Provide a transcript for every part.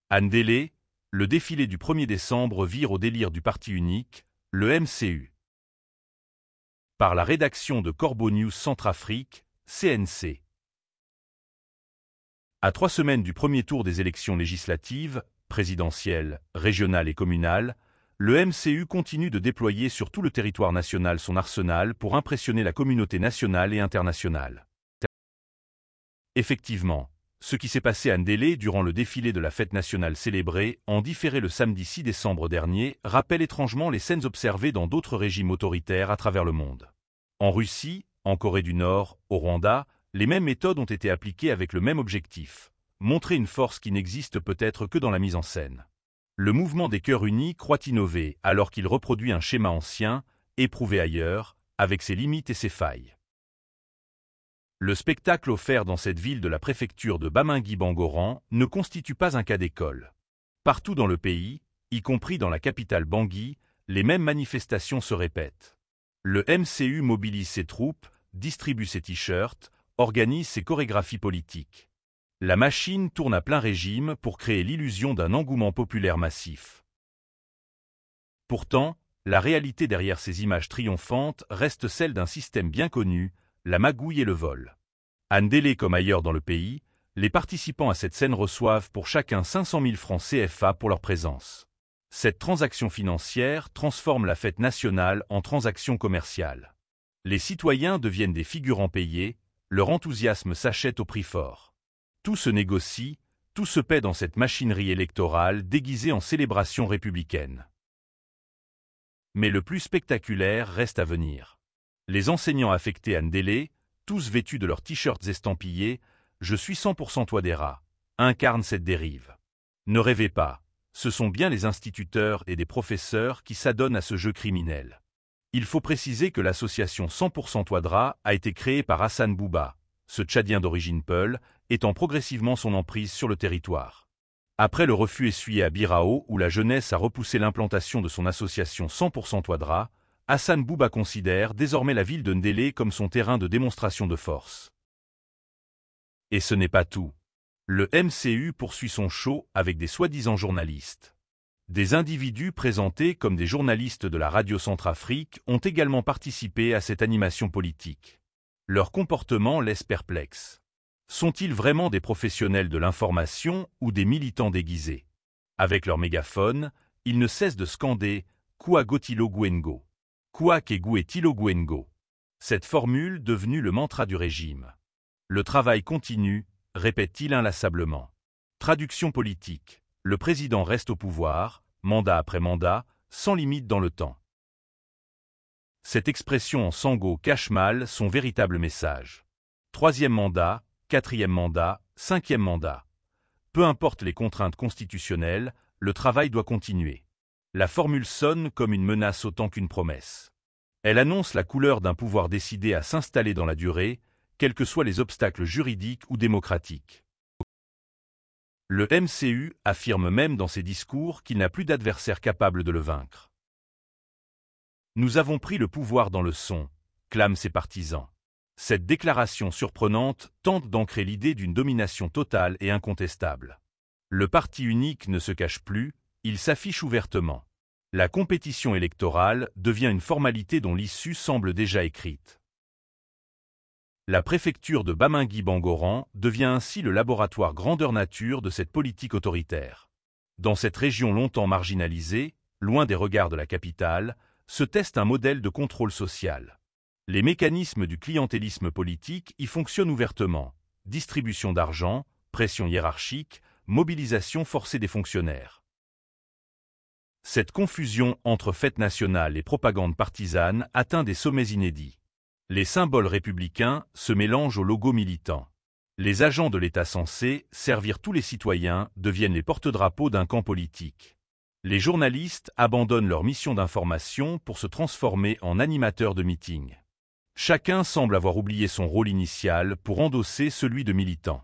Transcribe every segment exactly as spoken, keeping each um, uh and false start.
À Ndélé, le défilé du premier décembre vire au délire du parti unique, le M C U. Par la rédaction de Corbeau News Centrafrique, C N C. À trois semaines du premier tour des élections législatives, présidentielles, régionales et communales, le M C U continue de déployer sur tout le territoire national son arsenal pour impressionner la communauté nationale et internationale. Effectivement, ce qui s'est passé à Ndélé durant le défilé de la fête nationale célébrée, en différé le samedi six décembre dernier, rappelle étrangement les scènes observées dans d'autres régimes autoritaires à travers le monde. En Russie, en Corée du Nord, au Rwanda, les mêmes méthodes ont été appliquées avec le même objectif, montrer une force qui n'existe peut-être que dans la mise en scène. Le mouvement des cœurs unis croit innover alors qu'il reproduit un schéma ancien, éprouvé ailleurs, avec ses limites et ses failles. Le spectacle offert dans cette ville de la préfecture de Bamingui-Bangoran ne constitue pas un cas d'école. Partout dans le pays, y compris dans la capitale Bangui, les mêmes manifestations se répètent. Le M C U mobilise ses troupes, distribue ses t-shirts, organise ses chorégraphies politiques. La machine tourne à plein régime pour créer l'illusion d'un engouement populaire massif. Pourtant, la réalité derrière ces images triomphantes reste celle d'un système bien connu, la magouille et le vol. À Ndélé comme ailleurs dans le pays, les participants à cette scène reçoivent pour chacun cinq cent mille francs C F A pour leur présence. Cette transaction financière transforme la fête nationale en transaction commerciale. Les citoyens deviennent des figurants payés, leur enthousiasme s'achète au prix fort. Tout se négocie, tout se paie dans cette machinerie électorale déguisée en célébration républicaine. Mais le plus spectaculaire reste à venir. Les enseignants affectés à Ndélé, tous vêtus de leurs t-shirts estampillés « Je suis cent pour cent Touadéra », incarnent cette dérive. Ne rêvez pas, ce sont bien les instituteurs et des professeurs qui s'adonnent à ce jeu criminel. Il faut préciser que l'association cent pour cent Touadéra a été créée par Hassan Bouba, ce Tchadien d'origine peul, étant progressivement son emprise sur le territoire. Après le refus essuyé à Birao où la jeunesse a repoussé l'implantation de son association cent pour cent Touadéra, Hassan Bouba considère désormais la ville de Ndélé comme son terrain de démonstration de force. Et ce n'est pas tout. Le M C U poursuit son show avec des soi-disant journalistes. Des individus présentés comme des journalistes de la radio Centrafrique ont également participé à cette animation politique. Leur comportement laisse perplexe. Sont-ils vraiment des professionnels de l'information ou des militants déguisés? Avec leur mégaphone, ils ne cessent de scander « Kouagotilo Gwengo ». Kouak et Tilo Gwengo. Cette formule devenue le mantra du régime. Le travail continue, répète-t-il inlassablement. Traduction politique. Le président reste au pouvoir, mandat après mandat, sans limite dans le temps. Cette expression en sango cache mal son véritable message. Troisième mandat, quatrième mandat, cinquième mandat. Peu importe les contraintes constitutionnelles, le travail doit continuer. La formule sonne comme une menace autant qu'une promesse. Elle annonce la couleur d'un pouvoir décidé à s'installer dans la durée, quels que soient les obstacles juridiques ou démocratiques. Le M C U affirme même dans ses discours qu'il n'a plus d'adversaire capable de le vaincre. Nous avons pris le pouvoir dans le son, clament ses partisans. Cette déclaration surprenante tente d'ancrer l'idée d'une domination totale et incontestable. Le parti unique ne se cache plus, il s'affiche ouvertement. La compétition électorale devient une formalité dont l'issue semble déjà écrite. La préfecture de Bamingui-Bangoran devient ainsi le laboratoire grandeur nature de cette politique autoritaire. Dans cette région longtemps marginalisée, loin des regards de la capitale, se teste un modèle de contrôle social. Les mécanismes du clientélisme politique y fonctionnent ouvertement. Distribution d'argent, pression hiérarchique, mobilisation forcée des fonctionnaires. Cette confusion entre fête nationale et propagande partisane atteint des sommets inédits. Les symboles républicains se mélangent aux logos militants. Les agents de l'État censés servir tous les citoyens deviennent les porte-drapeaux d'un camp politique. Les journalistes abandonnent leur mission d'information pour se transformer en animateurs de meetings. Chacun semble avoir oublié son rôle initial pour endosser celui de militant.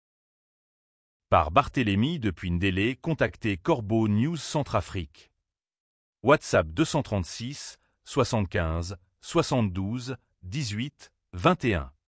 Par Barthélemy depuis Ndélé, contactez Corbeau News Centrafrique. WhatsApp deux cent trente-six, soixante-quinze, soixante-douze, dix-huit, vingt et un.